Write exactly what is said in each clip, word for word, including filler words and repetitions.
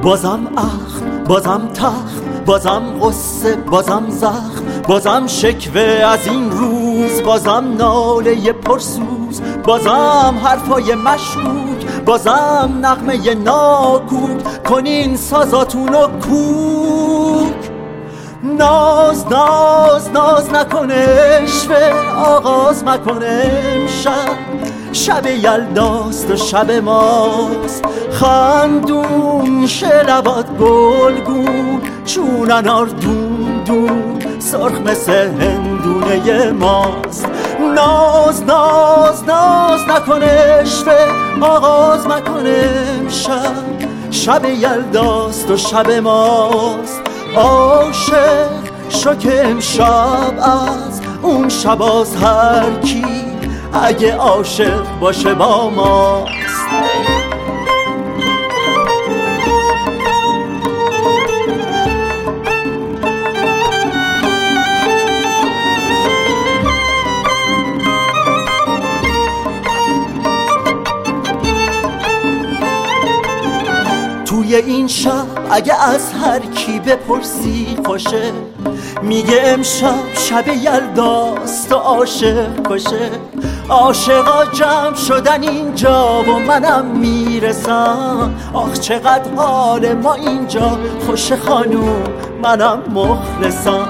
بازم اخم، بازم تخت، بازم قصه، بازم زخم، بازم شکوه از این روز، بازم ناله پرسوز، بازم حرفای مشکوک، بازم نغمه ناکوک. کنین سازاتونو کوک. ناز ناز ناز نکنه شوه، آغاز مکنه امشب. شب یلداست و شب ماست، خندون شلوات گلگون، چون انار دون دون، سرخ مثل هندونه ماست. ناز ناز ناز نکنه شوه، آغاز مکنه امشب. شب یلداست و شب ماست. عاشق شو که امشب از اون شباز هر کی اگه عاشق باشه با ماست. توی این شب اگه از هر کی بپرسی خوشه، میگه امشب شب یلداست و عاشق کشه. عاشقا جمع شدن اینجا و منم میرسم. آخ چقدر حال ما اینجا خوشه خانوم، منم مخلصم.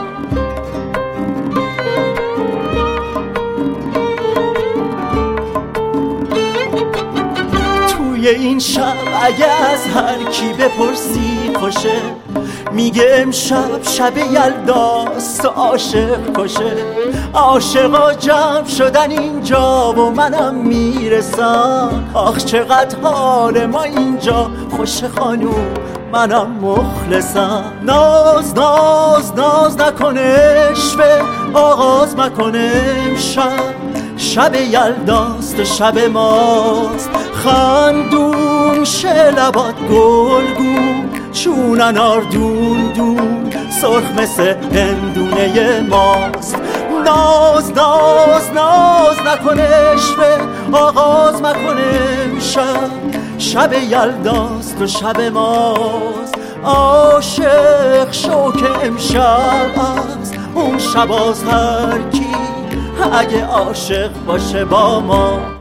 این شب اگه از هر کی بپرسی خوشه، میگه امشب شب یلداست و عاشق کشه. عاشقا جمع شدن اینجا و منم میرسم. آخ چقدر حال ما اینجا خوشه خانوم، منم مخلصم. ناز ناز ناز نکنه شوه، آغاز مکنه امشب. شب یلداست و شب ماست، خندون شلوات گلگون، چون انار دون دون، سرخ مثل هندونه ماست. ناز ناز ناز نکنه شوه، آغاز مکنه امشب. شب یلداست و شب ماست. عاشق شو که امشب از اون شباز هر کی اگه عاشق باشه با ما.